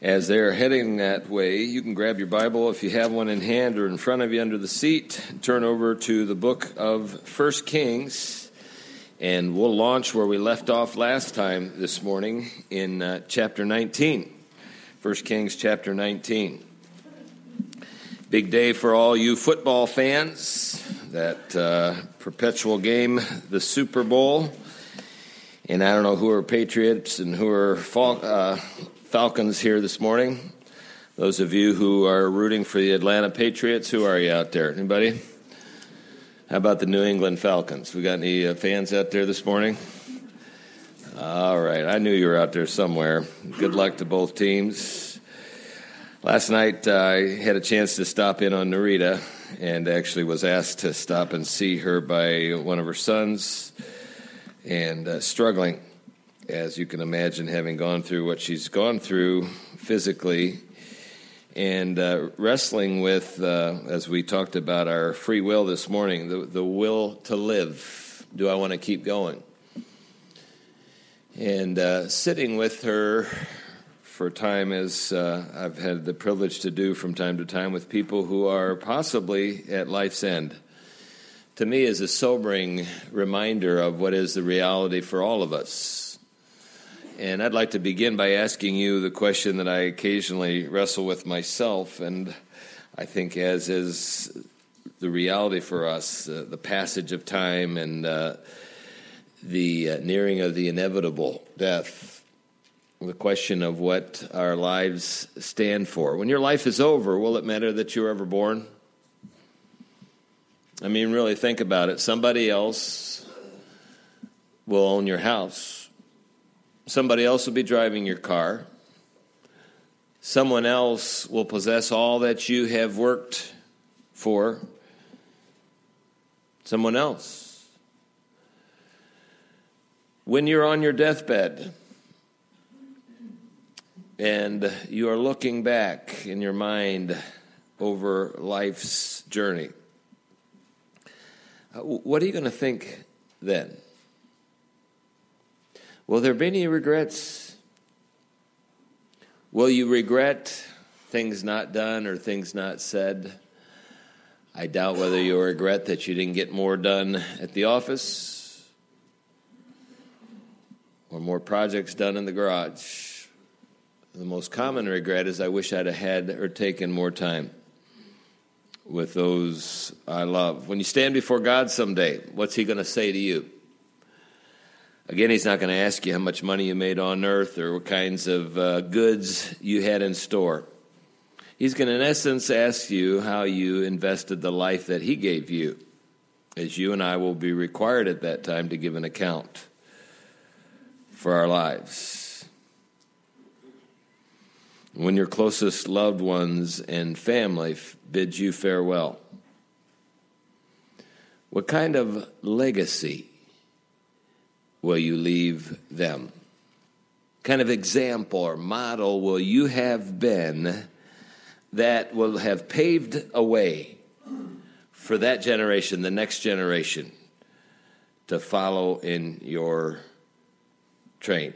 As they're heading that way, you can grab your Bible if you have one in hand or in front of you under the seat. Turn over to the book of 1 Kings, and we'll launch where we left off last time this morning in chapter 19. 1 Kings chapter 19. Big day for all you football fans, that perpetual game, the Super Bowl. And I don't know who are Patriots and who are Falcons here this morning. Those of you who are rooting for the Atlanta Patriots, who are you out there? Anybody? How about the New England Falcons? We got any fans out there this morning? All right, I knew you were out there somewhere. Good luck to both teams. Last night I had a chance to stop in on Narita and actually was asked to stop and see her by one of her sons, and struggling, as you can imagine, having gone through what she's gone through physically, and wrestling with, as we talked about our free will this morning, the will to live. Do I want to keep going? And sitting with her for time, as I've had the privilege to do from time to time with people who are possibly at life's end, to me is a sobering reminder of what is the reality for all of us. And I'd like to begin by asking you the question that I occasionally wrestle with myself, and I think as is the reality for us, the passage of time and the nearing of the inevitable death, the question of what our lives stand for. When your life is over, will it matter that you were ever born? I mean, really think about it. Somebody else will own your house. Somebody else will be driving your car. Someone else will possess all that you have worked for. Someone else. When you're on your deathbed and you are looking back in your mind over life's journey, what are you going to think then? Will there be any regrets? Will you regret things not done or things not said? I doubt whether you'll regret that you didn't get more done at the office or more projects done in the garage. The most common regret is I wish I'd have had or taken more time with those I love. When you stand before God someday, what's he going to say to you? Again, he's not going to ask you how much money you made on earth or what kinds of goods you had in store. He's going to, in essence, ask you how you invested the life that he gave you, as you and I will be required at that time to give an account for our lives. When your closest loved ones and family bid you farewell, what kind of legacy will you leave them? What kind of example or model will you have been that will have paved a way for that generation, the next generation, to follow in your train?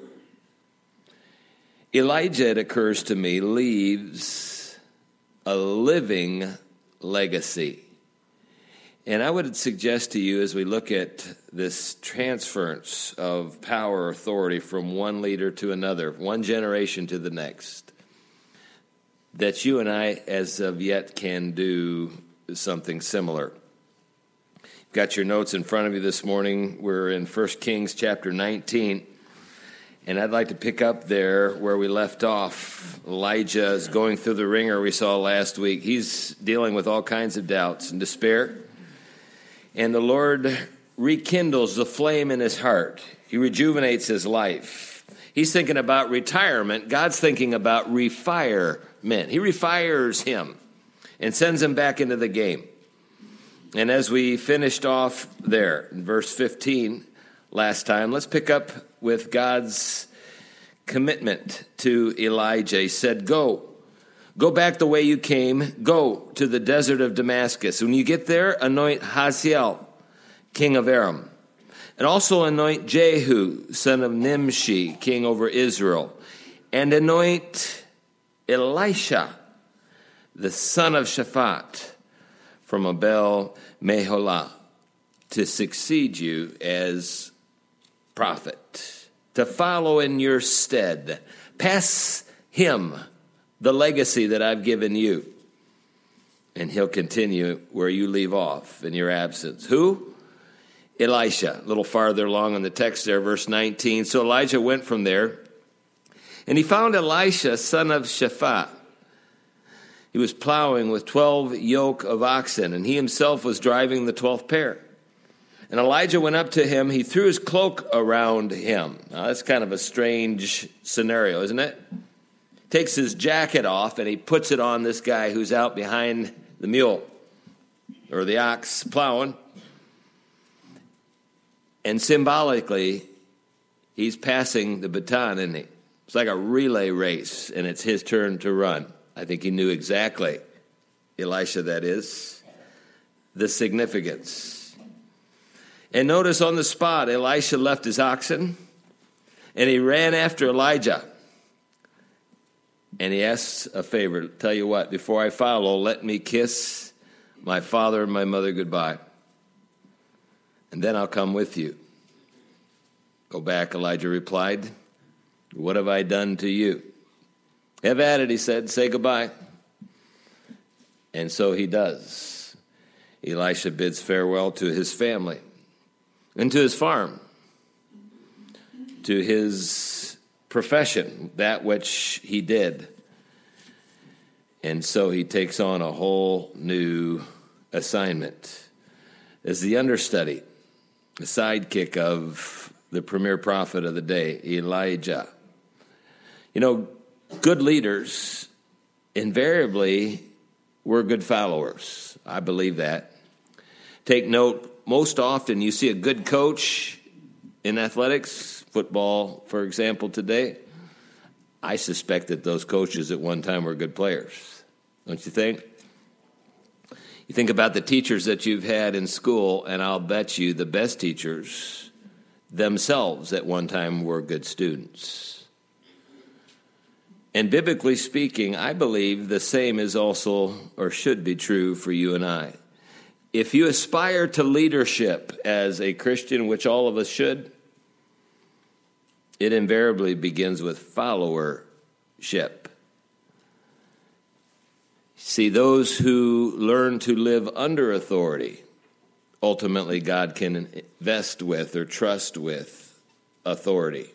Elijah, it occurs to me, leaves a living legacy. And I would suggest to you, as we look at this transference of power, authority from one leader to another, one generation to the next, that you and I, as of yet, can do something similar. You've got your notes in front of you this morning. We're in 1 Kings chapter 19. And I'd like to pick up there where we left off. Elijah is going through the ringer we saw last week. He's dealing with all kinds of doubts and despair. And the Lord rekindles the flame in his heart. He rejuvenates his life. He's thinking about retirement. God's thinking about refirement. He refires him and sends him back into the game. And as we finished off there in verse 15 last time, let's pick up with God's commitment to Elijah. He said, Go back the way you came. Go to the desert of Damascus. When you get there, anoint Hazael, king of Aram. And also anoint Jehu, son of Nimshi, king over Israel. And anoint Elisha, the son of Shaphat, from Abel Meholah, to succeed you as prophet, to follow in your stead. Pass him the legacy that I've given you, and he'll continue where you leave off in your absence. Who? Elisha. A little farther along in the text there, verse 19. So Elijah went from there, and he found Elisha, son of Shaphat. He was plowing with 12 yoke of oxen, and he himself was driving the 12th pair. And Elijah went up to him. He threw his cloak around him. Now, that's kind of a strange scenario, isn't it? Takes his jacket off, and he puts it on this guy who's out behind the mule or the ox plowing. And symbolically, he's passing the baton, isn't he? It's like a relay race, and it's his turn to run. I think he knew exactly, Elisha that is, the significance. And notice on the spot, Elisha left his oxen, and he ran after Elijah. And he asks a favor. Tell you what, before I follow, let me kiss my father and my mother goodbye. And then I'll come with you. Go back, Elijah replied. What have I done to you? Have at it, he said. Say goodbye. And so he does. Elisha bids farewell to his family and to his farm, to his profession, that which he did. And so he takes on a whole new assignment as the understudy, the sidekick of the premier prophet of the day, Elijah. You know, good leaders invariably were good followers. I believe that. Take note, most often you see a good coach in athletics, football, for example, today. I suspect that those coaches at one time were good players. Don't you think? You think about the teachers that you've had in school, and I'll bet you the best teachers themselves at one time were good students. And biblically speaking, I believe the same is also, or should be true for you and I. If you aspire to leadership as a Christian, which all of us should, it invariably begins with followership. See, those who learn to live under authority, ultimately God can invest with or trust with authority.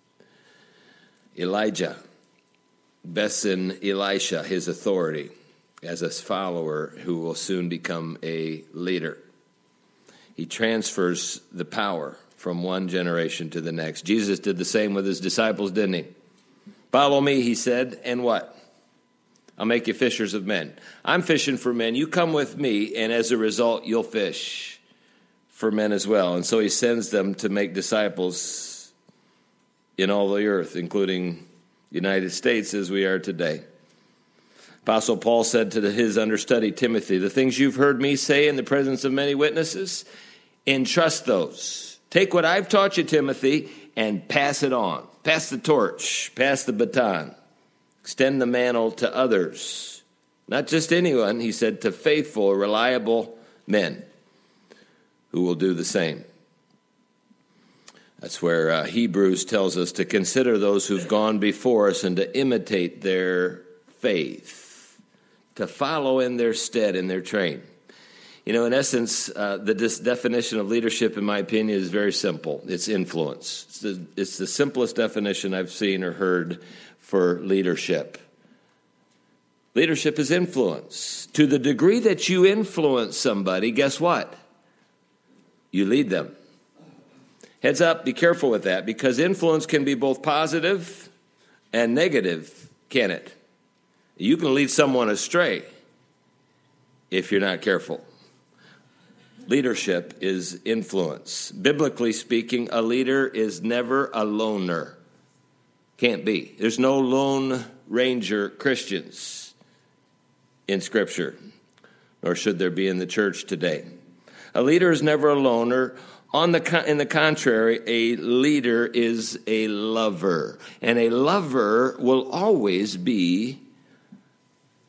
Elijah bests in Elisha his authority as a follower who will soon become a leader. He transfers the power from one generation to the next. Jesus did the same with his disciples, didn't he? Follow me, he said, and what? I'll make you fishers of men. I'm fishing for men. You come with me, and as a result, you'll fish for men as well. And so he sends them to make disciples in all the earth, including the United States as we are today. Apostle Paul said to his understudy Timothy, the things you've heard me say in the presence of many witnesses, entrust those. Take what I've taught you, Timothy, and pass it on. Pass the torch, pass the baton. Extend the mantle to others. Not just anyone, he said, to faithful, reliable men who will do the same. That's where Hebrews tells us to consider those who've gone before us and to imitate their faith, to follow in their stead, in their train. You know, in essence, this definition of leadership, in my opinion, is very simple. It's influence. It's the simplest definition I've seen or heard for leadership. Leadership is influence. To the degree that you influence somebody, guess what? You lead them. Heads up, be careful with that, because influence can be both positive and negative, can it? You can lead someone astray if you're not careful. Leadership is influence. Biblically speaking, a leader is never a loner. Can't be. There's no Lone Ranger Christians in Scripture, nor should there be in the church today. A leader is never a loner. In the contrary, a leader is a lover, and a lover will always be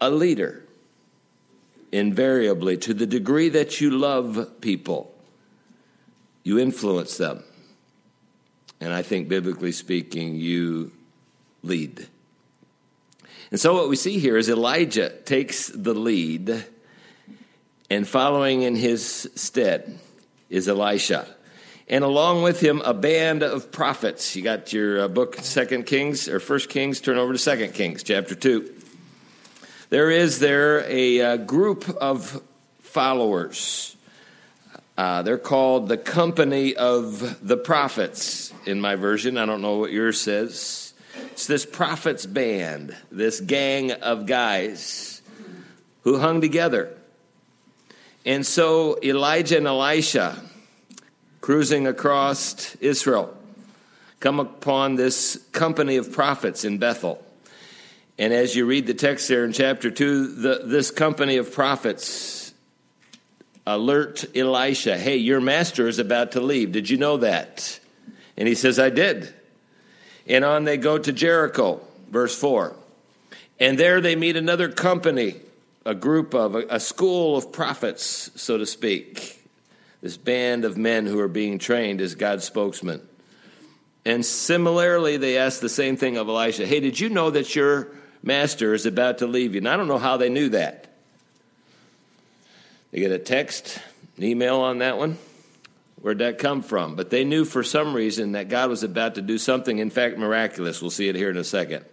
a leader, invariably, to the degree that you love people, you influence them. And I think, biblically speaking, you lead. And so what we see here is Elijah takes the lead, and following in his stead is Elisha. And along with him, a band of prophets. You got your book, 2 Kings, or 1 Kings, turn over to 2 Kings, chapter 2. There is a group of followers. They're called the company of the prophets in my version. I don't know what yours says. It's this prophets band, this gang of guys who hung together. And so Elijah and Elisha, cruising across Israel, come upon this company of prophets in Bethel. And as you read the text there in chapter 2, this company of prophets alert Elisha, hey, your master is about to leave. Did you know that? And he says, I did. And on they go to Jericho, verse 4. And there they meet another company, a group of, a school of prophets, so to speak. This band of men who are being trained as God's spokesmen. And similarly, they ask the same thing of Elisha. Hey, did you know that your master is about to leave you? And I don't know how they knew that. They get a text, an email on that one. Where'd that come from? But they knew for some reason that God was about to do something, in fact, miraculous. We'll see it here in a second.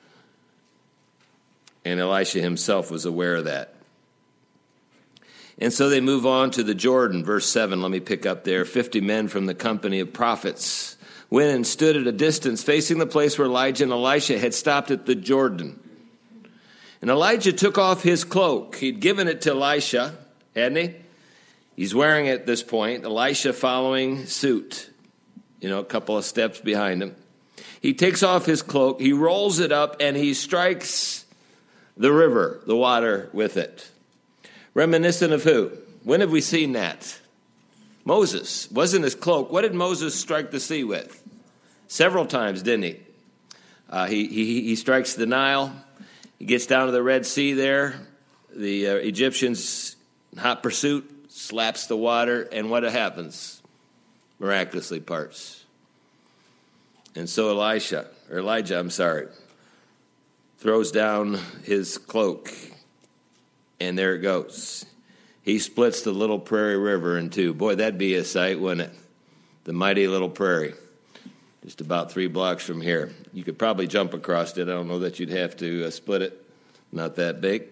And Elisha himself was aware of that. And so they move on to the Jordan, verse 7. Let me pick up there. 50 men from the company of prophets went and stood at a distance facing the place where Elijah and Elisha had stopped at the Jordan. And Elijah took off his cloak. He'd given it to Elisha, hadn't he? He's wearing it at this point. Elisha following suit, a couple of steps behind him. He takes off his cloak, he rolls it up, and he strikes the river, the water, with it. Reminiscent of who? When have we seen that? Moses. Wasn't his cloak. What did Moses strike the sea with? Several times, didn't he? He strikes the Nile. He gets down to the Red Sea there. The Egyptians, in hot pursuit, slaps the water, and what happens? Miraculously parts. And so Elijah, throws down his cloak, and there it goes. He splits the little prairie river in two. Boy, that'd be a sight, wouldn't it? The mighty little prairie, just about 3 blocks from here. You could probably jump across it. I don't know that you'd have to split it. Not that big.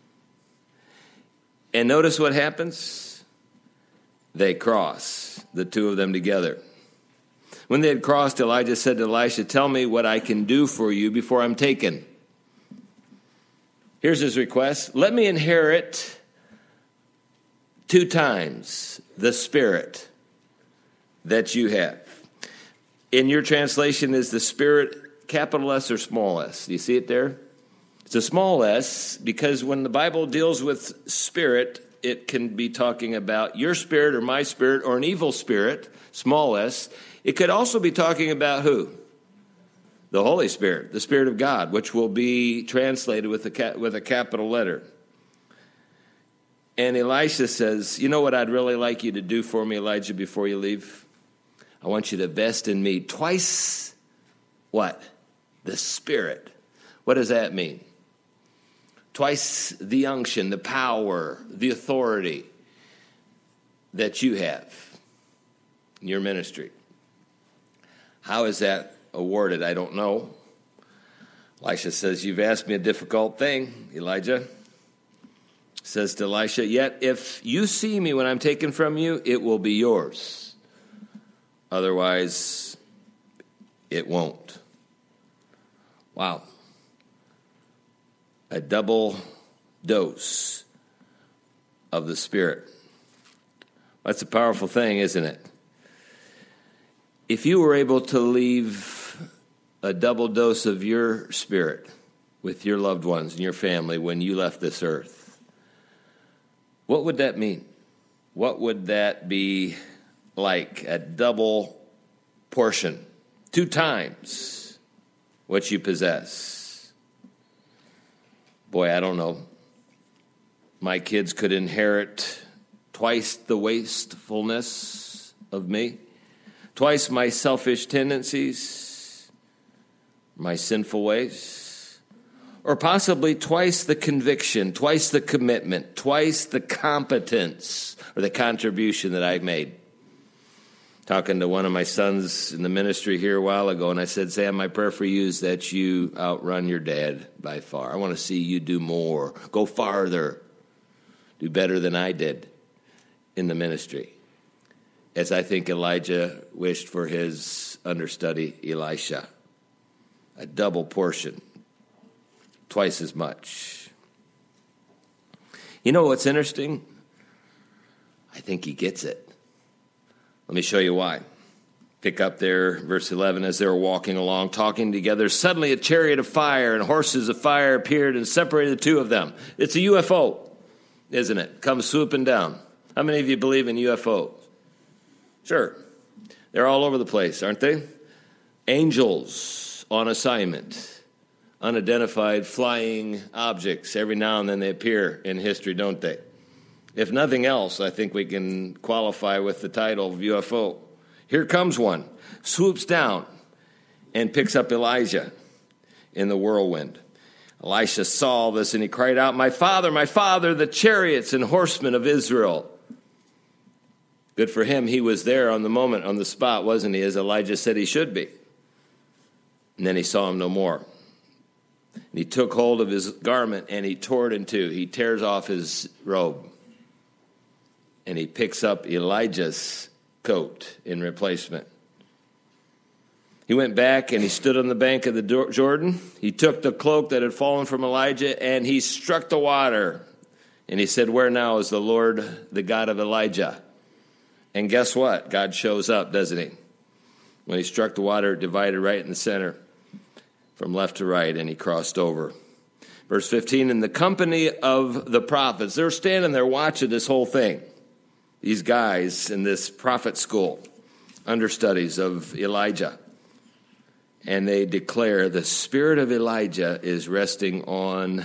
And notice what happens. They cross, the two of them together. When they had crossed, Elijah said to Elisha, tell me what I can do for you before I'm taken. Here's his request. Let me inherit 2 times the spirit that you have. In your translation, is the spirit capital S or small s? Do you see it there? It's a small s because when the Bible deals with spirit, it can be talking about your spirit or my spirit or an evil spirit, small s. It could also be talking about who? The Holy Spirit, the Spirit of God, which will be translated with a capital letter. And Elisha says, you know what I'd really like you to do for me, Elijah, before you leave? I want you to vest in me twice, what? The Spirit. What does that mean? Twice the unction, the power, the authority that you have in your ministry. How is that awarded? I don't know. Elisha says, you've asked me a difficult thing, Elijah. Says to Elisha, yet if you see me when I'm taken from you, it will be yours. Otherwise, it won't. Wow. A double dose of the Spirit. That's a powerful thing, isn't it? If you were able to leave a double dose of your spirit with your loved ones and your family when you left this earth, what would that mean? What would that be like? A double portion, 2 times what you possess. Boy, I don't know. my kids could inherit twice the wastefulness of me, twice my selfish tendencies, my sinful ways, or possibly twice the conviction, twice the commitment, twice the competence or the contribution that I've made. Talking to one of my sons in the ministry here a while ago, and I said, Sam, my prayer for you is that you outrun your dad by far. I want to see you do more, go farther, do better than I did in the ministry. As I think Elijah wished for his understudy, Elisha, a double portion, twice as much. You know what's interesting? I think he gets it. Let me show you why. Pick up there, verse 11. As they were walking along, talking together, suddenly a chariot of fire and horses of fire appeared and separated the two of them. It's a UFO, isn't it? Comes swooping down. How many of you believe in UFOs? Sure. They're all over the place, aren't they? Angels on assignment. Unidentified flying objects. Every now and then they appear in history, don't they? If nothing else, I think we can qualify with the title of UFO. Here comes one, swoops down and picks up Elijah in the whirlwind. Elisha saw this and he cried out, my father, the chariots and horsemen of Israel. Good for him. He was there on the moment, on the spot, wasn't he, as Elijah said he should be. And then he saw him no more. And he took hold of his garment and he tore it in two. He tears off his robe. And he picks up Elijah's coat in replacement. He went back and he stood on the bank of the Jordan. He took the cloak that had fallen from Elijah and he struck the water. And he said, where now is the Lord, the God of Elijah? And guess what? God shows up, doesn't he? When he struck the water, it divided right in the center from left to right, and he crossed over. Verse 15, in the company of the prophets, they're standing there watching this whole thing. These guys in this prophet school, understudies of Elijah. And they declare the spirit of Elijah is resting on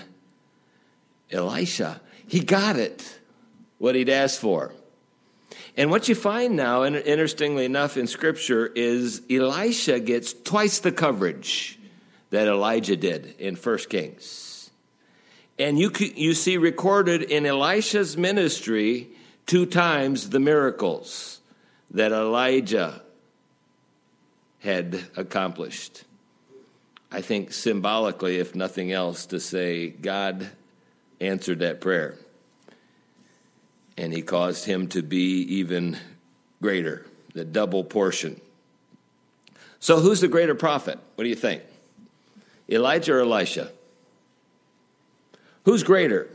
Elisha. He got it, what he'd asked for. And what you find now, and interestingly enough in Scripture, is Elisha gets twice the coverage that Elijah did in 1 Kings. And you see recorded in Elisha's ministry 2 times the miracles that Elijah had accomplished. I think symbolically, if nothing else, to say God answered that prayer. And he caused him to be even greater, the double portion. So who's the greater prophet? What do you think? Elijah or Elisha? Who's greater?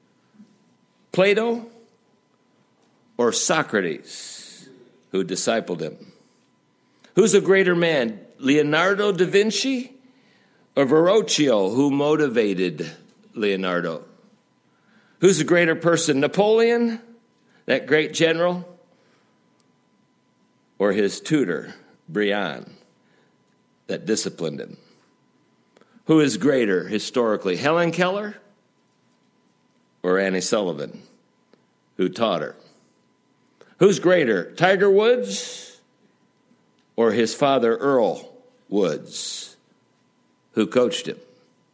Plato or Socrates, who discipled him? Who's a greater man? Leonardo da Vinci or Verrocchio, who motivated Leonardo? Who's a greater person? Napoleon, that great general, or his tutor, Briand, that disciplined him? Who is greater historically, Helen Keller or Annie Sullivan, who taught her? Who's greater, Tiger Woods or his father, Earl Woods, who coached him?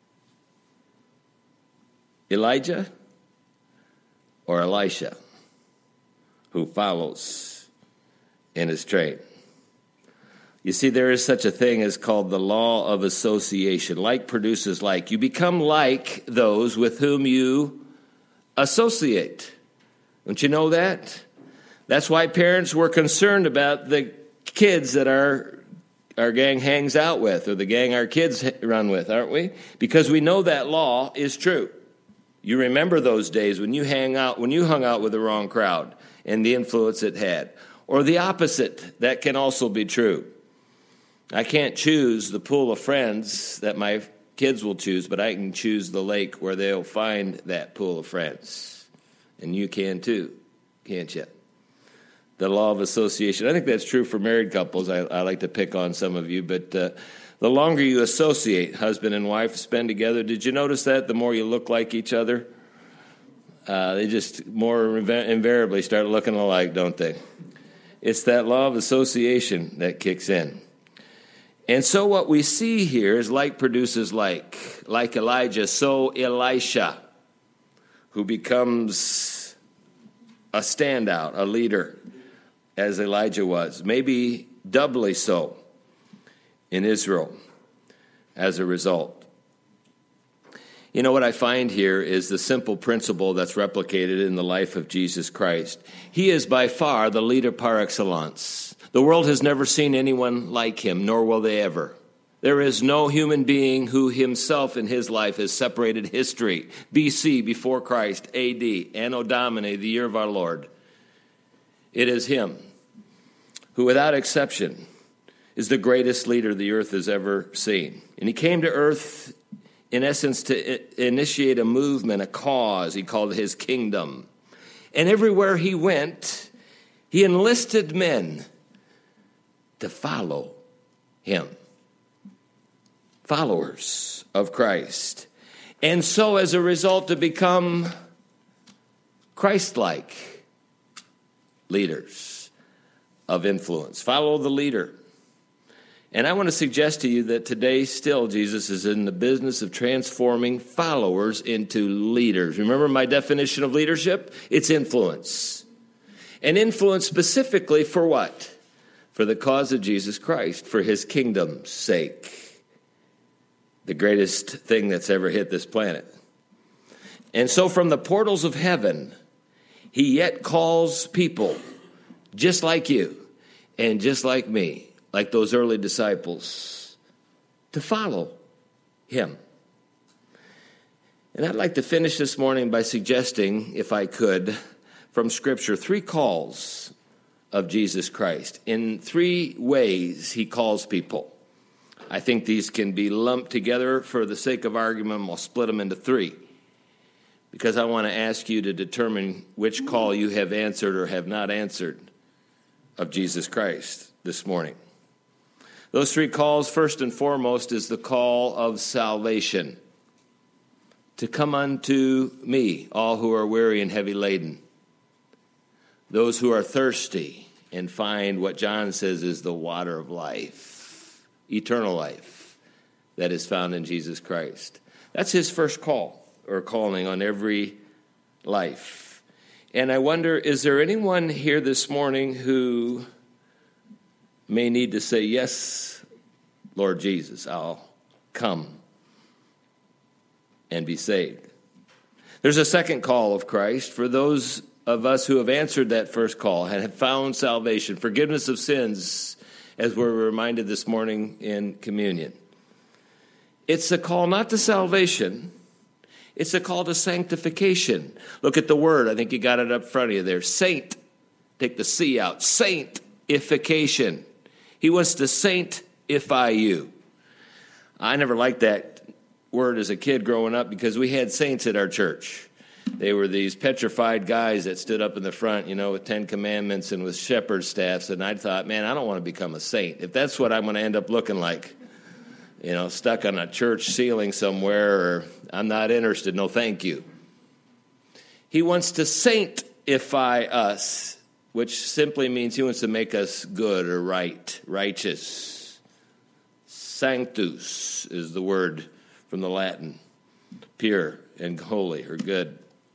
Elijah or Elisha, who follows in his train? You see, there is such a thing as called the law of association. Like produces like. You become like those with whom you associate. Don't you know that? That's why parents were concerned about the kids that our gang hangs out with, or the gang our kids run with, aren't we? Because we know that law is true. You remember those days when you hung out with the wrong crowd and the influence it had. Or the opposite, that can also be true. I can't choose the pool of friends that my kids will choose, but I can choose the lake where they'll find that pool of friends. And you can too, can't you? The law of association. I think that's true for married couples. I like to pick on some of you, but the longer you associate, husband and wife spend together, did you notice that? The more you look like each other. They just more invariably start looking alike, don't they? It's that law of association that kicks in. And so what we see here is like produces like. Like Elijah, so Elisha, who becomes a standout, a leader, as Elijah was. Maybe doubly so in Israel as a result. You know what I find here is the simple principle that's replicated in the life of Jesus Christ. He is by far the leader par excellence. The world has never seen anyone like him, nor will they ever. There is no human being who himself in his life has separated history, BC, before Christ, AD, Anno Domini, the year of our Lord. It is him who, without exception, is the greatest leader the earth has ever seen. And he came to earth, in essence, to initiate a movement, a cause he called his kingdom. And everywhere he went, he enlisted men to follow him. Followers of Christ. And so, as a result, to become Christ-like leaders of influence. Follow the leader. And I want to suggest to you that today still Jesus is in the business of transforming followers into leaders. Remember my definition of leadership? It's influence. And influence specifically for what? For the cause of Jesus Christ, for his kingdom's sake. The greatest thing that's ever hit this planet. And so from the portals of heaven, he yet calls people just like you and just like me, like those early disciples, to follow him. And I'd like to finish this morning by suggesting, if I could, from Scripture, 3 calls of Jesus Christ. In 3 ways he calls people. I think these can be lumped together for the sake of argument. We'll split them into 3. Because I want to ask you to determine which call you have answered or have not answered of Jesus Christ this morning. Those 3 calls, first and foremost, is the call of salvation. To come unto me, all who are weary and heavy laden. Those who are thirsty and find what John says is the water of life. Eternal life that is found in Jesus Christ. That's his first call or calling on every life. And I wonder, is there anyone here this morning who may need to say, yes, Lord Jesus, I'll come and be saved. There's a second call of Christ for those of us who have answered that first call and have found salvation, forgiveness of sins, as we're reminded this morning in communion. It's a call not to salvation, it's a call to sanctification. Look at the word, I think you got it up front of you there. Saint, take the C out, sanctification. He wants to sanctify you. I never liked that word as a kid growing up because we had saints at our church. They were these petrified guys that stood up in the front, with 10 commandments and with shepherd staffs. And I thought, man, I don't want to become a saint. If that's what I'm going to end up looking like, stuck on a church ceiling somewhere, or I'm not interested, no thank you. He wants to sanctify us, which simply means he wants to make us good or right, righteous. Sanctus is the word from the Latin, pure and holy or good.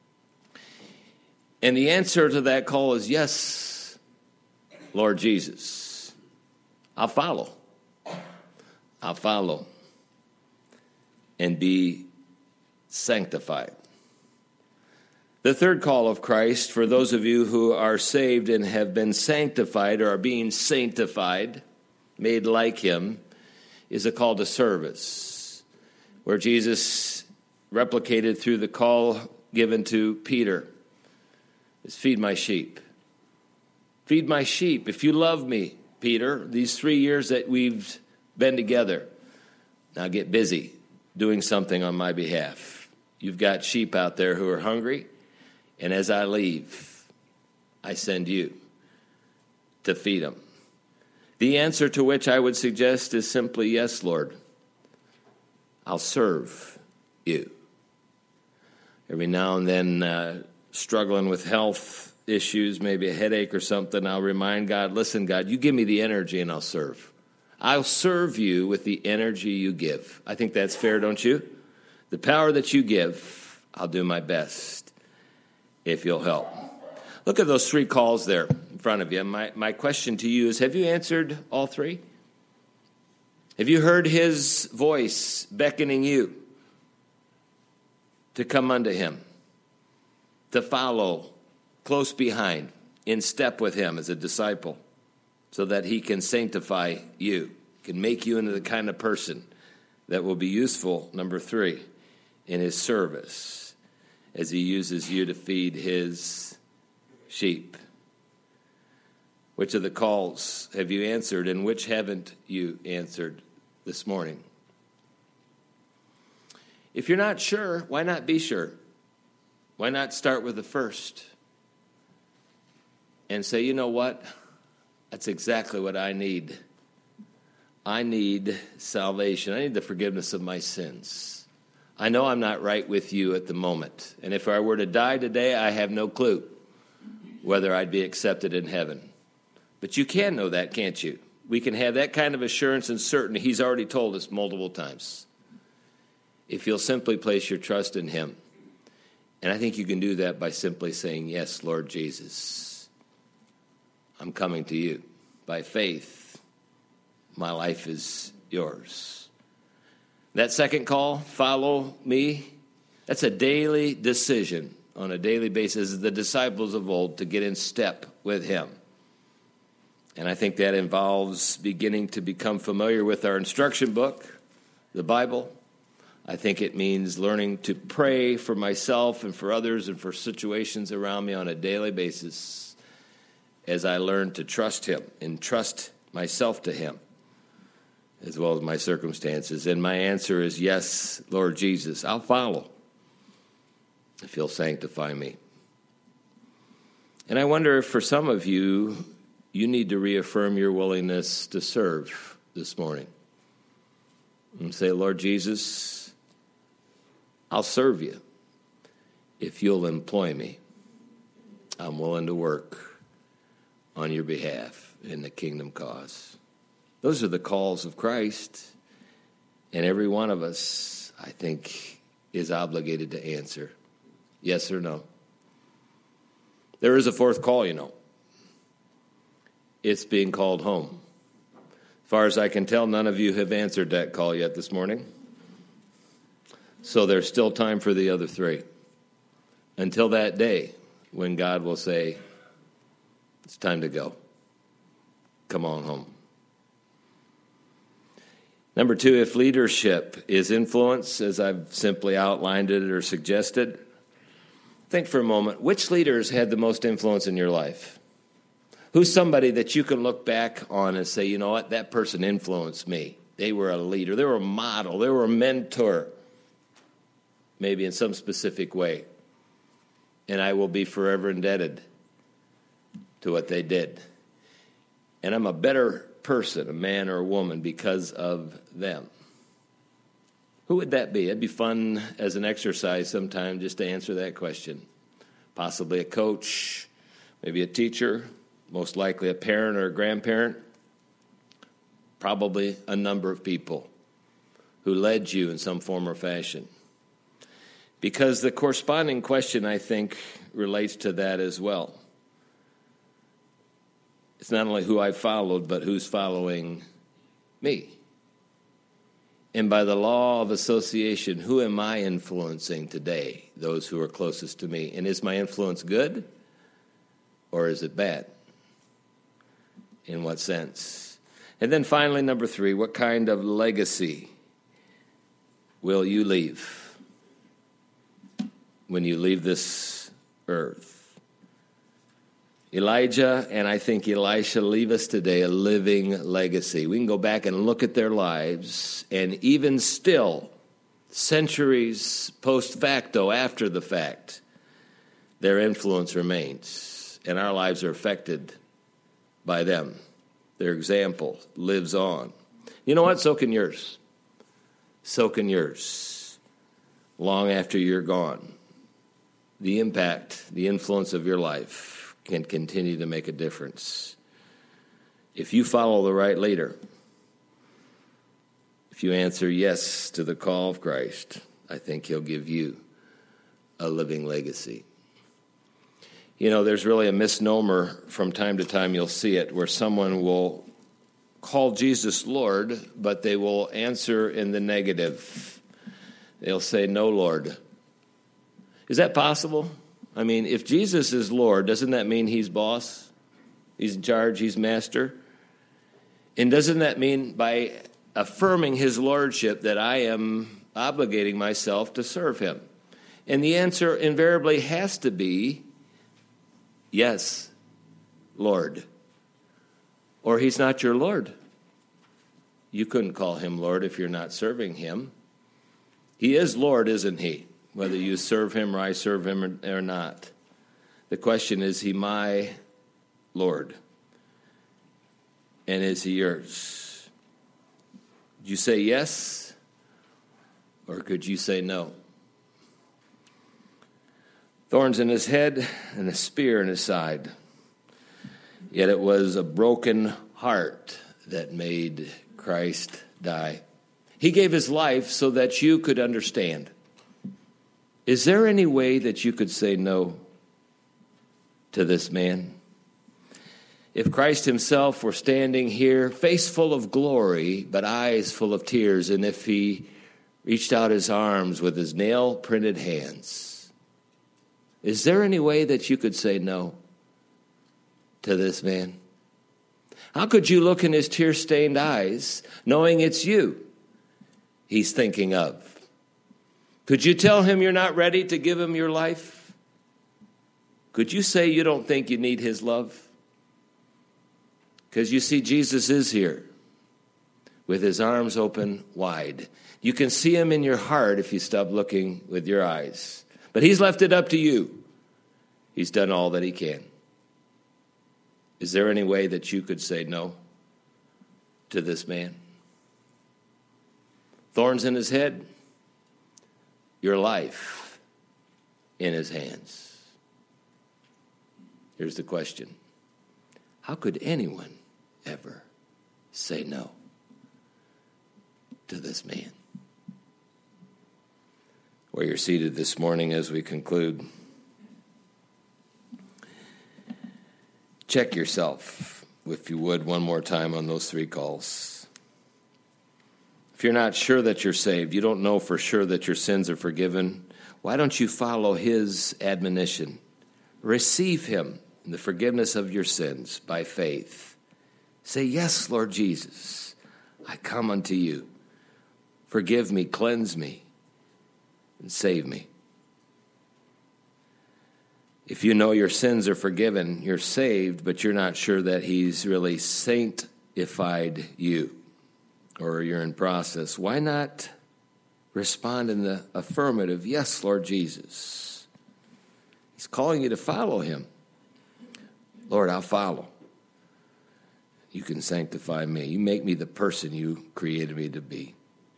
And the answer to that call is yes, Lord Jesus. I'll follow. I'll follow and be sanctified. The third call of Christ, for those of you who are saved and have been sanctified or are being sanctified, made like him, is a call to service, where Jesus replicated through the call given to Peter. Is feed my sheep. Feed my sheep. If you love me, Peter, these 3 years that we've been together, now get busy doing something on my behalf. You've got sheep out there who are hungry, and as I leave, I send you to feed them. The answer to which I would suggest is simply, yes, Lord, I'll serve you. Every now and then, struggling with health issues, maybe a headache or something, I'll remind God, listen, God, you give me the energy and I'll serve. I'll serve you with the energy you give. I think that's fair, don't you? The power that you give, I'll do my best if you'll help. Look at those 3 calls there in front of you. My question to you is, have you answered all 3? Have you heard his voice beckoning you to come unto him, to follow close behind, in step with him as a disciple, so that he can sanctify you, can make you into the kind of person that will be useful, number 3, in his service as he uses you to feed his sheep? Which of the calls have you answered, and which haven't you answered this morning? If you're not sure, why not be sure? Why not start with the first and say, you know what? That's exactly what I need. I need salvation. I need the forgiveness of my sins. I know I'm not right with you at the moment. And if I were to die today, I have no clue whether I'd be accepted in heaven. But you can know that, can't you? We can have that kind of assurance and certainty. He's already told us multiple times. If you'll simply place your trust in him. And I think you can do that by simply saying, yes, Lord Jesus, I'm coming to you. By faith, my life is yours. That second call, follow me, that's a daily decision on a daily basis, as the disciples of old, to get in step with him. And I think that involves beginning to become familiar with our instruction book, the Bible. I think it means learning to pray for myself and for others and for situations around me on a daily basis as I learn to trust him and trust myself to him as well as my circumstances. And my answer is yes, Lord Jesus, I'll follow if you'll sanctify me. And I wonder if for some of you, you need to reaffirm your willingness to serve this morning. And say, Lord Jesus, I'll serve you if you'll employ me. I'm willing to work on your behalf in the kingdom cause. Those are the calls of Christ, and every one of us, I think, is obligated to answer yes or no. There is a fourth call, you know. It's being called home. As far as I can tell, none of you have answered that call yet this morning. So there's still time for the other 3. Until that day when God will say, it's time to go. Come on home. Number 2, if leadership is influence, as I've simply outlined it or suggested, think for a moment, which leaders had the most influence in your life? Who's somebody that you can look back on and say, you know what, that person influenced me. They were a leader. They were a model. They were a mentor, maybe in some specific way. And I will be forever indebted to what they did. And I'm a better person, a man or a woman, because of them. Who would that be? It'd be fun as an exercise sometime just to answer that question. Possibly a coach, maybe a teacher, most likely a parent or a grandparent, probably a number of people who led you in some form or fashion. Because the corresponding question, I think, relates to that as well. It's not only who I followed, but who's following me. And by the law of association, who am I influencing today? Those who are closest to me. And is my influence good or is it bad? In what sense? And then finally, number 3, what kind of legacy will you leave when you leave this earth? Elijah and I think Elisha leave us today a living legacy. We can go back and look at their lives, and even still, centuries post facto, after the fact, their influence remains, and our lives are affected by them. Their example lives on. You know what? So can yours. So can yours. Long after you're gone. the impact, the influence of your life can continue to make a difference. If you follow the right leader, if you answer yes to the call of Christ, I think he'll give you a living legacy. You know, there's really a misnomer from time to time, you'll see it, where someone will call Jesus Lord, but they will answer in the negative. They'll say, "No, Lord." Is that possible? I mean, if Jesus is Lord, doesn't that mean he's boss? He's in charge, he's master? And doesn't that mean by affirming his lordship that I am obligating myself to serve him? And the answer invariably has to be, yes, Lord. Or he's not your Lord. You couldn't call him Lord if you're not serving him. He is Lord, isn't he? Whether you serve him or I serve him or not. The question is he my Lord? And is he yours? Did you say yes? Or could you say no? Thorns in his head and a spear in his side. Yet it was a broken heart that made Christ die. He gave his life so that you could understand. Is there any way that you could say no to this man? If Christ himself were standing here, face full of glory, but eyes full of tears, and if he reached out his arms with his nail-printed hands, is there any way that you could say no to this man? How could you look in his tear-stained eyes, knowing it's you he's thinking of? Could you tell him you're not ready to give him your life? Could you say you don't think you need his love? Because you see, Jesus is here with his arms open wide. You can see him in your heart if you stop looking with your eyes. But he's left it up to you. He's done all that he can. Is there any way that you could say no to this man? Thorns in his head, your life in his hands. Here's the question. How could anyone ever say no to this man? Where you're seated this morning as we conclude, check yourself, if you would, one more time on those three calls. If you're not sure that you're saved, you don't know for sure that your sins are forgiven, why don't you follow his admonition? Receive him in the forgiveness of your sins by faith. Say, "Yes, Lord Jesus, I come unto you. Forgive me, cleanse me, and save me." If you know your sins are forgiven, you're saved, but you're not sure that he's really sanctified you, or you're in process, why not respond in the affirmative, "Yes, Lord Jesus." He's calling you to follow him. "Lord, I'll follow. You can sanctify me. You make me the person you created me to be."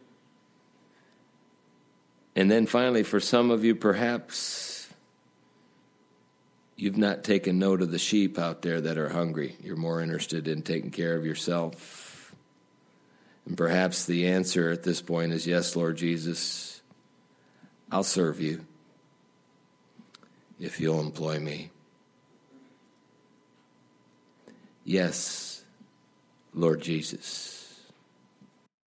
And then finally, for some of you, perhaps you've not taken note of the sheep out there that are hungry. You're more interested in taking care of yourself. And perhaps the answer at this point is, "Yes, Lord Jesus, I'll serve you if you'll employ me." Yes, Lord Jesus.